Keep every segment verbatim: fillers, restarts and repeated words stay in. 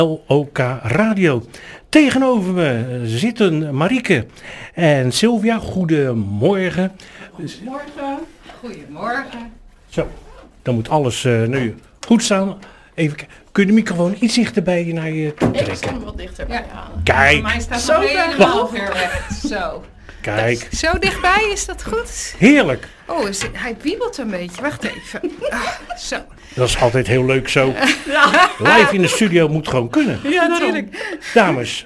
L O K Radio. Tegenover me zitten Marieke en Sylvia. Goedemorgen. Goedemorgen. Goedemorgen. Zo, dan moet alles uh, nu goed staan. Even k- Kun je de microfoon iets dichterbij naar je toe trekken? Ik sta hem wat dichterbij ja. aan. Kijk. Voor mij staat Zo nog helemaal ver weg. Zo. Kijk. Zo dichtbij, is dat goed? Heerlijk. Oh, is, hij wiebelt een beetje. Wacht even. Ah, zo. Dat is altijd heel leuk zo. Live in de studio moet gewoon kunnen. Ja, natuurlijk. Dames,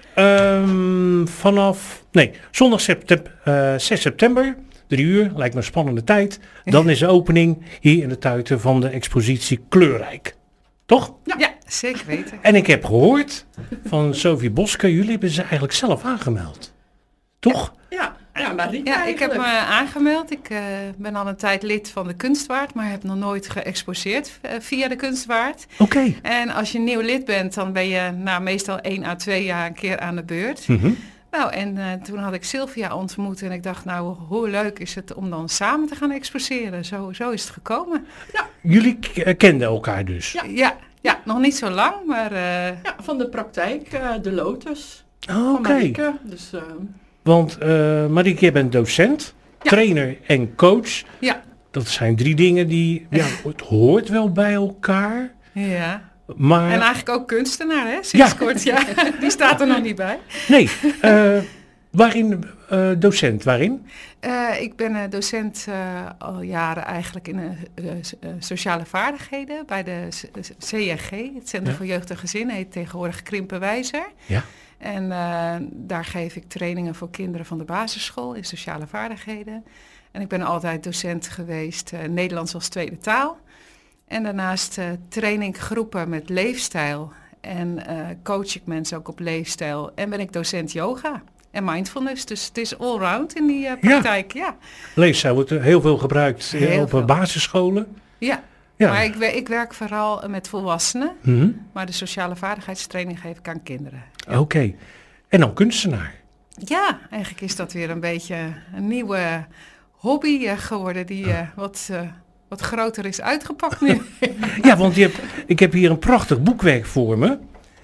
um, vanaf nee, zondag september, uh, zes september, drie uur, lijkt me een spannende tijd. Dan is de opening hier in de tuiten van de expositie Kleurrijk. Toch? Ja, ja, zeker weten. En ik heb gehoord van Sophie Boske, jullie hebben ze eigenlijk zelf aangemeld. Toch? Ja, ja, Marieke Ja, ik heb me eigenlijk. aangemeld. Ik uh, ben al een tijd lid van de Kunstwaard, maar heb nog nooit geëxposeerd uh, via de Kunstwaard. Oké. Okay. En als je nieuw lid bent, dan ben je nou, meestal één à twee jaar een keer aan de beurt. Mm-hmm. Nou, en uh, toen had ik Sylvia ontmoet en ik dacht, nou, hoe leuk is het om dan samen te gaan exposeren. Zo, zo is het gekomen. Ja. Jullie k- kenden elkaar dus? Ja, ja, ja, nog niet zo lang, maar... Uh... Ja, van de praktijk, uh, de Lotus. Oh, oké. Okay. Dus, uh... Want uh, Marieke, je bent docent, ja. trainer en coach. Ja. Dat zijn drie dingen die, ja, het hoort wel bij elkaar. Ja. Maar... En eigenlijk ook kunstenaar, hè? Sinds ja. kort, ja. Die staat er nog niet bij. Nee, uh, waarin uh, docent, waarin? Uh, ik ben uh, docent uh, al jaren eigenlijk in uh, uh, sociale vaardigheden bij de C N G, het Centrum ja. voor Jeugd en Gezin, heet tegenwoordig Krimpenwijzer. Ja. En uh, daar geef ik trainingen voor kinderen van de basisschool in sociale vaardigheden. En ik ben altijd docent geweest, uh, Nederlands als tweede taal. En daarnaast uh, train ik groepen met leefstijl en uh, coach ik mensen ook op leefstijl. En ben ik docent yoga en mindfulness, dus het is allround in die uh, praktijk. Ja. Ja. Leefstijl wordt heel veel gebruikt heel op veel. basisscholen. Ja. Ja, maar ik, ik werk vooral met volwassenen, mm-hmm. maar de sociale vaardigheidstraining geef ik aan kinderen. Ja. Oké, okay. En dan kunstenaar? Ja, eigenlijk is dat weer een beetje een nieuwe hobby uh, geworden die uh, wat, uh, wat groter is uitgepakt nu. Ja, want je hebt, ik heb hier een prachtig boekwerk voor me.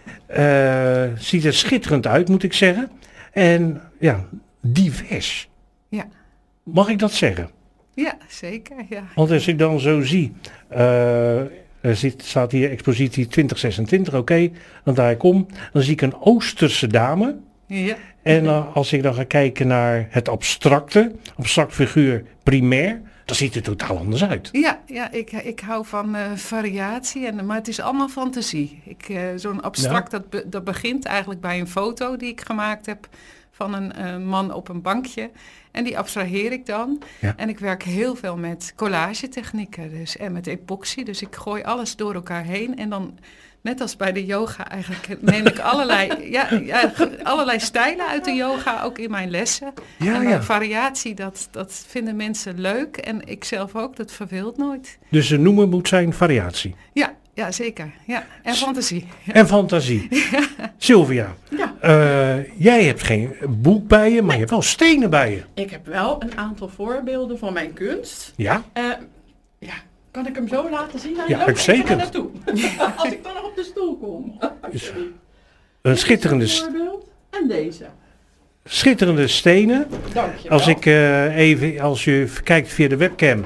Uh, ziet er schitterend uit, moet ik zeggen. En ja, divers. Ja. Mag ik dat zeggen? Ja, zeker. Ja. Want als ik dan zo zie, uh, er zit, staat hier expositie twintig zesentwintig, oké, okay, dan draai ik om, dan zie ik een Oosterse dame. Ja. En uh, als ik dan ga kijken naar het abstracte, abstract figuur primair, dan ziet het totaal anders uit. Ja, ja ik, ik hou van uh, variatie, en, maar het is allemaal fantasie. Ik, uh, zo'n abstract, ja. dat, be, dat begint eigenlijk bij een foto die ik gemaakt heb van een uh, man op een bankje. En die abstraheer ik dan. Ja. En ik werk heel veel met collagetechnieken dus, en met epoxy. Dus ik gooi alles door elkaar heen. En dan, net als bij de yoga eigenlijk, neem ik allerlei, ja, ja, allerlei stijlen uit de yoga ook in mijn lessen. Ja, en ja. variatie, dat, dat vinden mensen leuk. En ik zelf ook, dat verveelt nooit. Dus de noemen moet zijn variatie? Ja. Ja, zeker. Ja. En fantasie. Ja. En fantasie. Ja. Sylvia, ja. uh, jij hebt geen boek bij je, maar nee. je hebt wel stenen bij je. Ik heb wel een aantal voorbeelden van mijn kunst. Ja? Uh, ja. Kan ik hem zo laten zien? Nou, ja, uitstekend. naartoe. Als ik dan nog op de stoel kom. Dus, een schitterende voorbeeld. En deze. Schitterende stenen. Dank je wel. Als ik uh, even, als je kijkt via de webcam,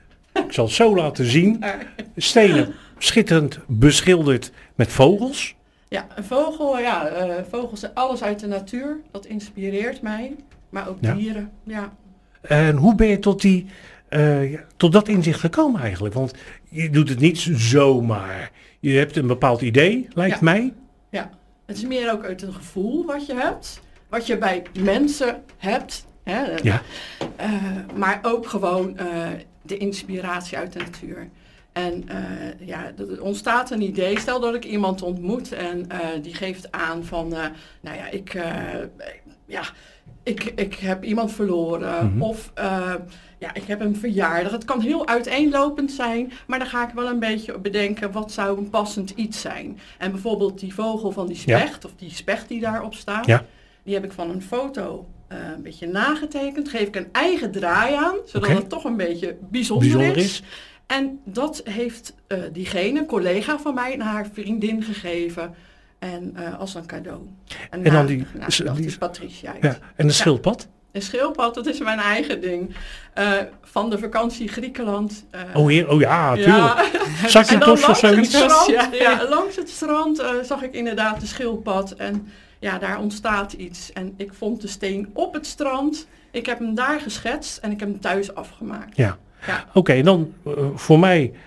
ik zal het zo laten zien. Stenen. Schitterend beschilderd met vogels. Ja, een vogel, ja, uh, vogels, alles uit de natuur, dat inspireert mij. Maar ook ja. dieren, ja. En hoe ben je tot, die, uh, tot dat inzicht gekomen eigenlijk? Want je doet het niet zomaar. Je hebt een bepaald idee, lijkt ja. mij. Ja, het is meer ook uit een gevoel wat je hebt. Wat je bij mensen hebt. Hè, ja. Uh, maar ook gewoon uh, de inspiratie uit de natuur. En uh, ja, er ontstaat een idee. Stel dat ik iemand ontmoet en uh, die geeft aan van, uh, nou ja, ik, uh, ja, ik, ik heb iemand verloren. Mm-hmm. Of uh, ja, ik heb een verjaardag. Het kan heel uiteenlopend zijn, maar dan ga ik wel een beetje bedenken, wat zou een passend iets zijn. En bijvoorbeeld die vogel van die specht, ja. of die specht die daarop staat, ja. die heb ik van een foto uh, een beetje nagetekend. Geef ik een eigen draai aan, zodat okay. het toch een beetje bijzonder, bijzonder is. is. En dat heeft uh, diegene, een collega van mij, naar haar vriendin gegeven. En uh, als een cadeau. En, en na, dan die... na, die dat is Patricia. Ja, en de schildpad? Ja. Een schildpad, dat is mijn eigen ding. Uh, van de vakantie Griekenland. Uh, oh, hier, oh ja, tuurlijk. Ja. Zakjes of zoiets? Ja, ja, langs het strand uh, zag ik inderdaad de schildpad. En ja, daar ontstaat iets. En ik vond de steen op het strand. Ik heb hem daar geschetst en ik heb hem thuis afgemaakt. Ja, ja. Oké, okay, dan uh, voor mij uh,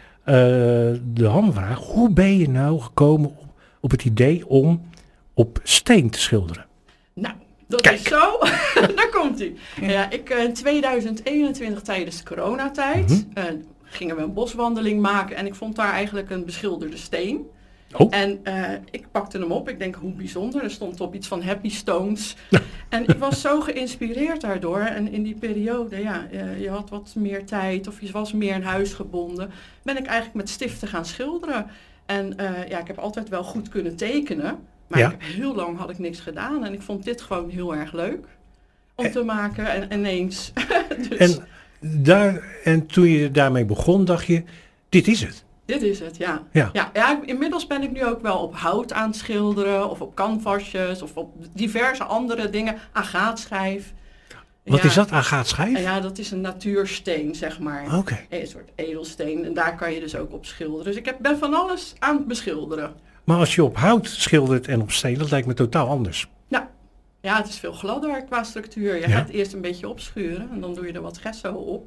de hamvraag. Hoe ben je nou gekomen op, op het idee om op steen te schilderen? Nou, dat Kijk. is zo. Daar komt hij. Ja. Ja, ik in uh, tweeduizend eenentwintig tijdens de coronatijd mm-hmm. uh, gingen we een boswandeling maken en ik vond daar eigenlijk een beschilderde steen. Oh. En uh, ik pakte hem op. Ik denk, hoe bijzonder. Er stond op iets van Happy Stones. En ik was zo geïnspireerd daardoor. En in die periode, ja, uh, je had wat meer tijd of je was meer in huis gebonden. Ben ik eigenlijk met stiften gaan schilderen. En uh, ja, ik heb altijd wel goed kunnen tekenen. Maar ja. ik heb heel lang had ik niks gedaan. En ik vond dit gewoon heel erg leuk om en, te maken. En ineens. dus. en, daar, en toen je daarmee begon, dacht je, dit is het. Dit is het, ja. Ja. Ja, ja. Inmiddels ben ik nu ook wel op hout aan het schilderen of op canvasjes of op diverse andere dingen. Agaatschijf. Wat ja. is dat, agaatschijf? Ja, dat is een natuursteen, zeg maar. Oké. Okay. Een soort edelsteen en daar kan je dus ook op schilderen. Dus ik heb, ben van alles aan het beschilderen. Maar als je op hout schildert en op steen, dat lijkt me totaal anders. Ja, ja het is veel gladder qua structuur. Je ja. gaat eerst een beetje opschuren en dan doe je er wat gesso op.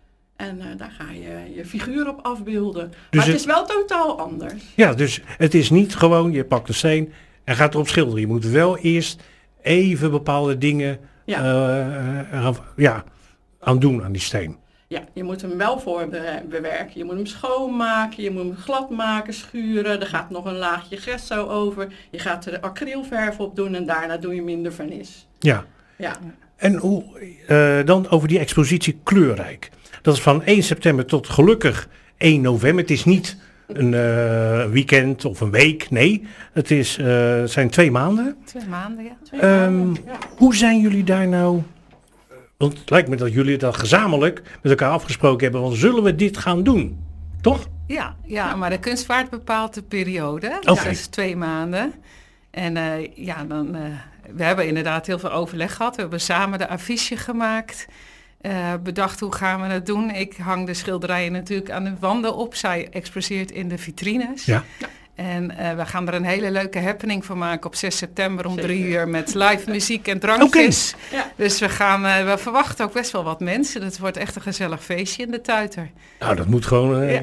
En uh, daar ga je je figuur op afbeelden. Dus maar het, het is wel totaal anders. Ja, dus het is niet gewoon, je pakt de steen en gaat erop schilderen. Je moet wel eerst even bepaalde dingen ja. Uh, uh, ja, aan doen aan die steen. Ja, je moet hem wel voorbewerken. Je moet hem schoonmaken, je moet hem glad maken, schuren. Er gaat nog een laagje gesso over. Je gaat er acrylverf op doen en daarna doe je minder vernis. Ja. Ja. En hoe, uh, dan over die expositie Kleurrijk. Dat is van één september tot gelukkig één november. Het is niet een uh, weekend of een week, nee. Het is, uh, het zijn twee maanden. Twee maanden, ja. Twee um, maanden, ja. Hoe zijn jullie daar nou... Want het lijkt me dat jullie dat gezamenlijk met elkaar afgesproken hebben. Want zullen we dit gaan doen? Toch? Ja, ja, maar de kunstvaart bepaalt de periode. Dus okay. dat is twee maanden. En uh, ja, dan... Uh, we hebben inderdaad heel veel overleg gehad. We hebben samen de affiche gemaakt. Uh, bedacht hoe gaan we het doen. Ik hang de schilderijen natuurlijk aan de wanden op. Zij exposeert in de vitrines. Ja. Ja. En uh, we gaan er een hele leuke happening van maken op zes september om drie uur met live muziek en drankjes. Okay. Ja. Dus we gaan, uh, we verwachten ook best wel wat mensen. Het wordt echt een gezellig feestje in de Tuiter. Nou, dat moet gewoon... Uh, ja.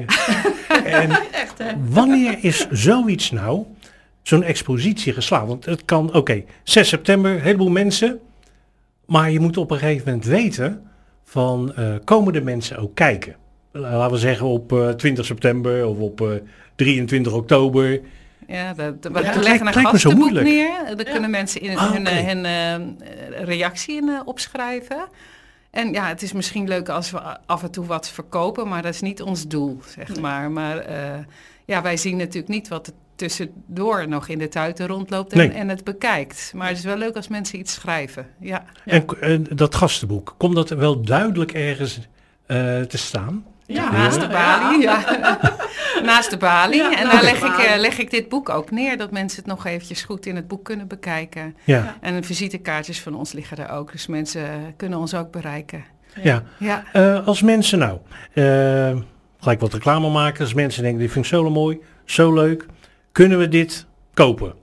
En echt, hè? Wanneer is zoiets nou, zo'n expositie geslaagd? Want het kan, oké, okay, zes september, een heleboel mensen. Maar je moet op een gegeven moment weten van, uh, komen de mensen ook kijken? Laten we zeggen op uh, twintig september of op uh, drieëntwintig oktober. Ja, dat, dat, we ja, leggen een gastenboek neer. Daar ja. kunnen mensen in ah, hun, okay. hun uh, reactie in uh, opschrijven. En ja, het is misschien leuk als we af en toe wat verkopen, maar dat is niet ons doel, zeg nee. maar. Maar uh, ja, wij zien natuurlijk niet wat er tussendoor nog in de tuiten rondloopt en, nee. en het bekijkt. Maar het is wel leuk als mensen iets schrijven. Ja. En, en dat gastenboek, komt dat wel duidelijk ergens uh, te staan? Ja, naast de balie. Ja. Ja. Naast de balie. Ja, en daar leg ik, uh, leg ik dit boek ook neer, dat mensen het nog eventjes goed in het boek kunnen bekijken. Ja. En visitekaartjes van ons liggen er ook, dus mensen uh, kunnen ons ook bereiken. Ja, ja. Uh, als mensen nou, uh, gelijk wat reclame maken, als mensen denken, dit vind ik zo mooi, zo leuk, kunnen we dit kopen?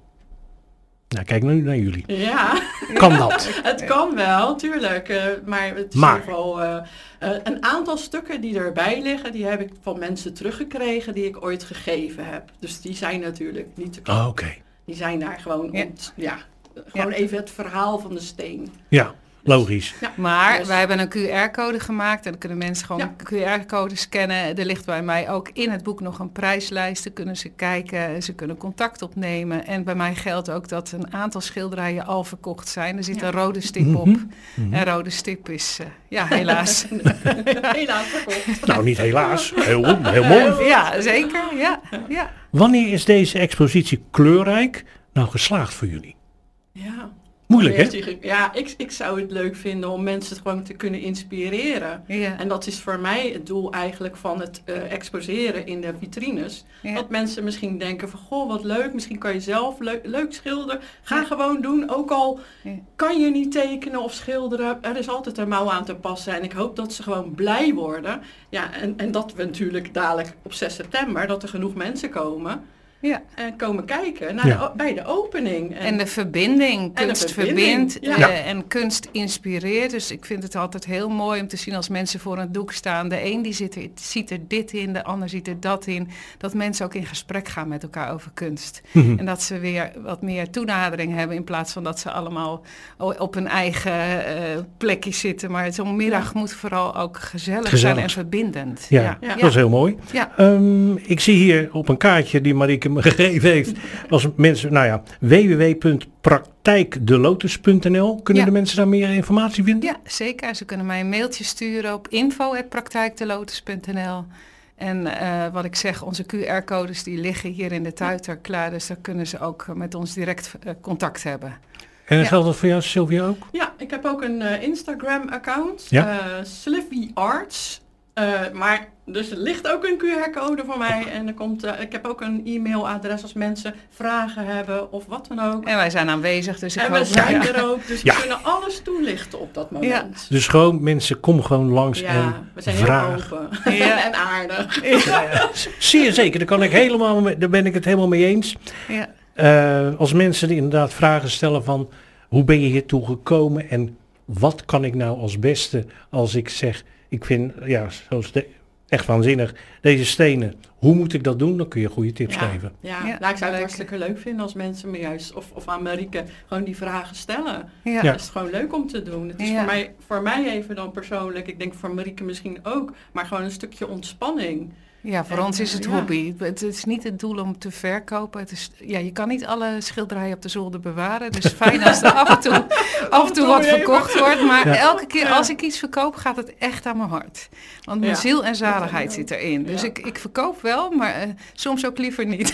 Nou, kijk nu naar jullie. Ja. Kan dat? Het kan wel, tuurlijk. Uh, maar het is maar. in ieder geval uh, uh, een aantal stukken die erbij liggen, die heb ik van mensen teruggekregen die ik ooit gegeven heb. Dus die zijn natuurlijk niet te koop. Oh, oké. Okay. Die zijn daar gewoon, ja. Ont, ja, gewoon ja. even het verhaal van de steen. Ja. Logisch. Ja, maar dus. wij hebben een Q R-code gemaakt en dan kunnen mensen gewoon ja. Q R-code scannen. Er ligt bij mij ook in het boek nog een prijslijst. Dan kunnen ze kijken, ze kunnen contact opnemen. En bij mij geldt ook dat een aantal schilderijen al verkocht zijn. Er zit ja. een rode stip op. Mm-hmm. Mm-hmm. En rode stip is, uh, ja, helaas. helaas verkocht. Nou, niet helaas. Heel, heel mooi. Ja, zeker. Ja, ja. Wanneer is deze expositie Kleurrijk nou geslaagd voor jullie? Ja. Moeilijk, hè? Die, ja, ik, ik zou het leuk vinden om mensen gewoon te kunnen inspireren. Ja. En dat is voor mij het doel eigenlijk van het uh, exposeren in de vitrines. Ja. Dat mensen misschien denken van, goh, wat leuk. Misschien kan je zelf leuk, leuk schilderen. Ga ja. gewoon doen. Ook al ja. kan je niet tekenen of schilderen. Er is altijd een mouw aan te passen. En ik hoop dat ze gewoon blij worden. Ja, en, en dat we natuurlijk dadelijk op zes september, dat er genoeg mensen komen. Ja. En komen kijken naar ja. de, bij de opening. En, en de verbinding. Kunst de verbindt ja. ja. uh, en kunst inspireert. Dus ik vind het altijd heel mooi om te zien als mensen voor een doek staan. De een die zit er, ziet er dit in, de ander ziet er dat in. Dat mensen ook in gesprek gaan met elkaar over kunst. Mm-hmm. En dat ze weer wat meer toenadering hebben in plaats van dat ze allemaal op hun eigen uh, plekje zitten. Maar zo'n middag ja. moet vooral ook gezellig, gezellig zijn en verbindend. Ja, ja. ja. dat is heel mooi. Ja. Um, ik zie hier op een kaartje die Marieke me gegeven heeft, als mensen, nou ja, w w w punt praktijk de lotus punt n l. Kunnen ja. de mensen daar meer informatie vinden? Ja, zeker. Ze kunnen mij een mailtje sturen op info at praktijk de lotus punt n l. En uh, wat ik zeg, onze Q R-codes die liggen hier in de tuiter klaar, dus daar kunnen ze ook met ons direct uh, contact hebben. En ja. geldt dat voor jou, Sylvia, ook? Ja, ik heb ook een uh, Instagram-account, ja. uh, Sliffy Arts. Uh, maar dus er ligt ook een Q R-code voor mij en er komt, uh, ik heb ook een e-mailadres als mensen vragen hebben of wat dan ook. En wij zijn aanwezig, dus ik en hoop... we zijn ja. er ook, dus ja. we kunnen alles toelichten op dat moment. Ja. Dus gewoon mensen, kom gewoon langs ja, en we zijn vraag. heel open ja. en aardig. Ja. Ja. Zie je zeker, daar, kan ik helemaal mee, daar ben ik het helemaal mee eens. Ja. Uh, als mensen die inderdaad vragen stellen van, hoe ben je hiertoe gekomen en wat kan ik nou als beste als ik zeg... Ik vind, ja, zoals de, echt waanzinnig, deze stenen, hoe moet ik dat doen? Dan kun je goede tips ja, geven. Ja, ja. Nou, ik zou het hartstikke leuk vinden als mensen me juist, of, of aan Marieke, gewoon die vragen stellen. Ja. Dat is gewoon leuk om te doen. Het is ja. voor, mij, voor mij even dan persoonlijk, ik denk voor Marieke misschien ook, maar gewoon een stukje ontspanning. Ja, voor en, ons is het ja. hobby. Het is niet het doel om te verkopen. Het is, ja, je kan niet alle schilderijen op de zolder bewaren. Dus fijn als er af en toe, af en toe wat verkocht wordt. Maar ja. elke keer als ik iets verkoop, gaat het echt aan mijn hart. Want mijn ja. ziel en zaligheid zit erin. Dus ja. ik, ik verkoop wel, maar uh, soms ook liever niet.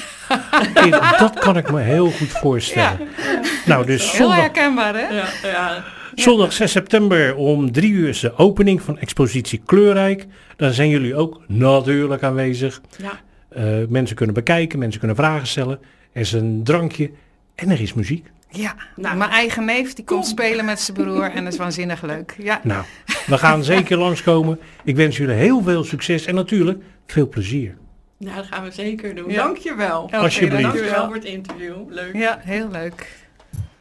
Dat kan ik me heel goed voorstellen. Ja. Nou, dus heel zondag... herkenbaar, hè? Ja, ja. Zondag zes september om drie uur is de opening van expositie Kleurrijk. Daar zijn jullie ook natuurlijk aanwezig. Ja. Uh, mensen kunnen bekijken, mensen kunnen vragen stellen. Er is een drankje en er is muziek. Ja, nou, mijn eigen neef die komt spelen met zijn broer en dat is waanzinnig leuk. Ja. Nou, we gaan zeker langskomen. Ik wens jullie heel veel succes en natuurlijk veel plezier. Nou, dat gaan we zeker doen. Ja. Dank je wel. Alsjeblieft. Dank je wel voor het interview. Leuk. Ja, heel leuk.